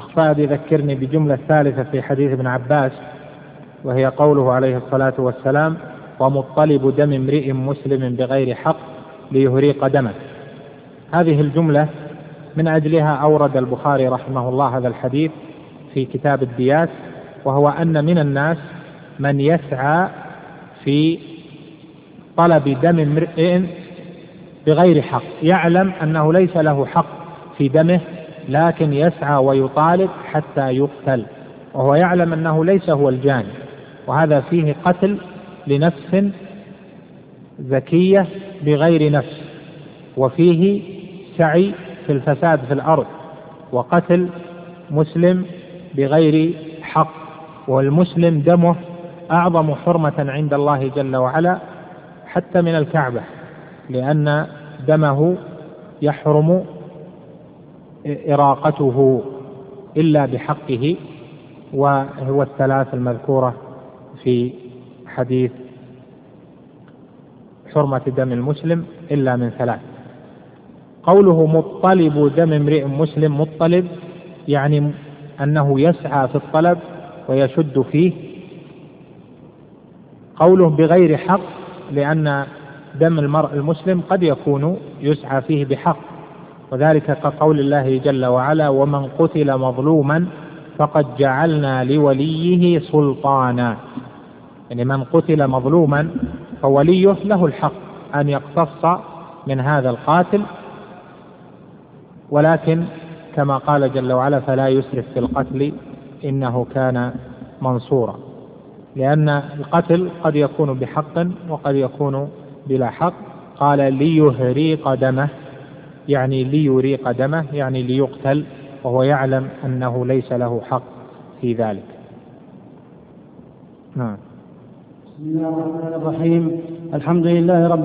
فهد يذكرني بجملة ثالثة في حديث ابن عباس، وهي قوله عليه الصلاة والسلام: ومطلب دم امرئ مسلم بغير حق ليهريق دمه. هذه الجملة من أجلها أورد البخاري رحمه الله هذا الحديث في كتاب الديات، وهو أن من الناس من يسعى في طلب دم امرئ بغير حق، يعلم أنه ليس له حق في دمه لكن يسعى ويطالب حتى يقتل، وهو يعلم أنه ليس هو الجاني، وهذا فيه قتل لنفس زكية بغير نفس، وفيه سعي في الفساد في الأرض، وقتل مسلم بغير حق. والمسلم دمه أعظم حرمة عند الله جل وعلا حتى من الكعبة، لأن دمه يحرم إراقته إلا بحقه، وهو الثلاث المذكورة في حديث حرمة دم المسلم إلا من ثلاث. قوله مطلب دم امرئ مسلم، مطلب يعني أنه يسعى في الطلب ويشد فيه. قوله بغير حق لأن دم المرء المسلم قد يكون يسعى فيه بحق، وذلك كقول الله جل وعلا: ومن قتل مظلوما فقد جعلنا لوليه سلطانا. يعني من قتل مظلوما فوليه له الحق أن يقتص من هذا القاتل، ولكن كما قال جل وعلا: فلا يسرف في القتل إنه كان منصورا، لأن القتل قد يكون بحق وقد يكون بلا حق. قال ليهريق دمه، يعني ليريق دمه يعني ليقتل، وهو يعلم أنه ليس له حق في ذلك. بسم الله الرحمن الرحيم. الحمد لله رب